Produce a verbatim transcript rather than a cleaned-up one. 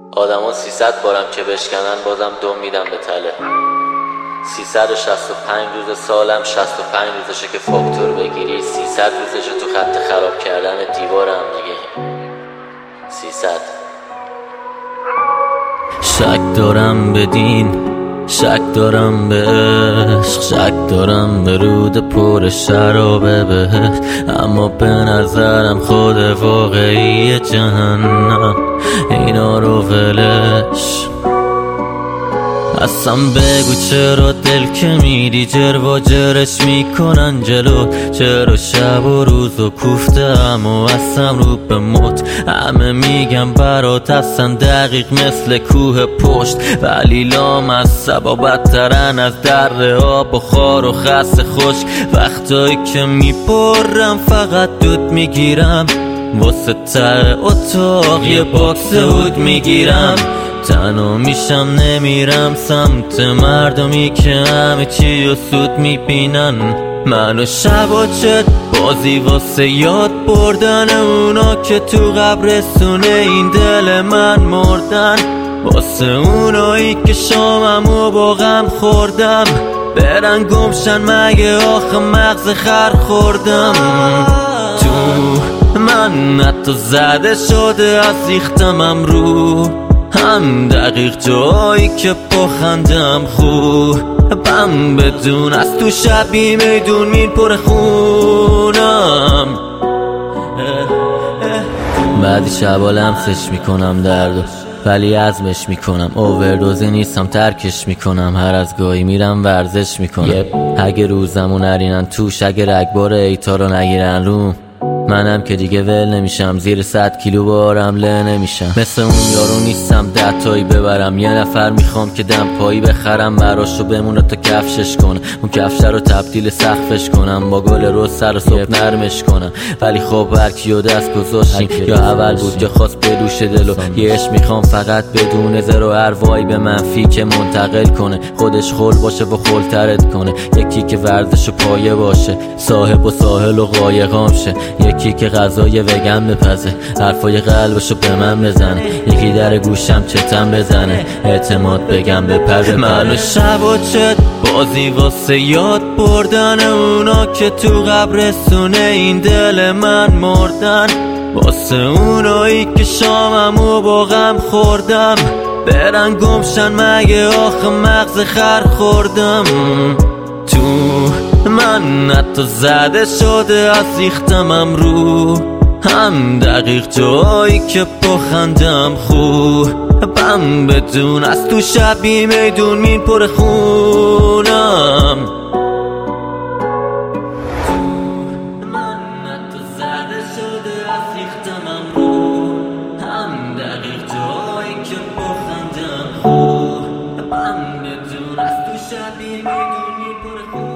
آدما سیصد بارم که بشکنن بازم دم میدم به تله. سیصد و شصت و پنج روز سالم، شصت و پنج روزشه که فاکتور بگیری، سیصد روزشه تو خط خراب کردن دیوارم دیگه. سیصد. شک دارم به دین، شک دارم به عشق، شک دارم به رود پر شراب بهشت، اما به نظرم خود واقعی جهنم اینا رو ولش. اصلا بگو چرا دل که میری جر و جرش میکنن جلو، چرا شب و روز و کوفتم و اصلا رو به موت. همه میگم برات اصلا دقیق مثل کوه پشت، ولی لام از سبا بدترن از در آب و خار و خس خشک. وقتایی که میپرم فقط دود میگیرم، واسه ته اتاق یه باکس هود میگیرم. تنها میشم نمیرم سمت مردمی که همه چی رو سود میبینن. من و شب و چت بازی واسه یاد بردن اونا که تو قبرستونه این دل من مردن. واسه اونایی که شاممو با غم خوردم، برن گمشن مگه آخه مغز خر خوردم. تو من حتی زده شده از ریختمم رو هم دقیق جایی که پخندم خوب بم بدون از تو شبی میدون مین پر خونم. بعدی شبا لمسش میکنم دردو، ولی عزمش میکنم. اووردوزی نیستم ترکش میکنم، هر از گاهی میرم ورزش میکنم. اگه روزمو نرینن توش، اگه رگبار ایتا رو نگیرن روم، منم که دیگه ول نمیشم، زیر صد کیلو بارم له نمیشم. مثل اون یارو نیستم ده تایی ببرم، یه نفر میخوام که دم پایی بخرم براشو بمونه تا کفشش کنم. اون کفش رو تبدیل سقفش کنم، با گل روز سر و صبح نرمش کنم. ولی خب هر کیو دست گذاشتیم یا اول بود که خواست بدوشه دلو. یه عشق میخوام فقط بدون زر و ارواحی به منفی که منتقل کنه، خودش خل باشه و خلترت کنه. یکی که ورزش و پایه باشه، صاحب و ساحل و قایقام شه. یکی که غذای وگن بپزه، حرفای قلبشو به من بزنه. یکی در گوشم چتم بزنه، اعتماد بگم بپره. من و شب و چت بازی واسه یاد بردن اونا که تو قبرستونه این دل من مردن. واسه اونایی که شاممو با غم خوردم، برن گمشن مگه آخه مغز خر خوردم. تو من حتی زده شده از ریختمم رو هم دقیق جایی که پخندم خوب بم بدون از تو شبی میدون مین پر خونم. من حتی زده شده از ریختمم رو هم دقیق جایی که پخندم خوب بم بدون از تو شبی میدون مین پر خونم.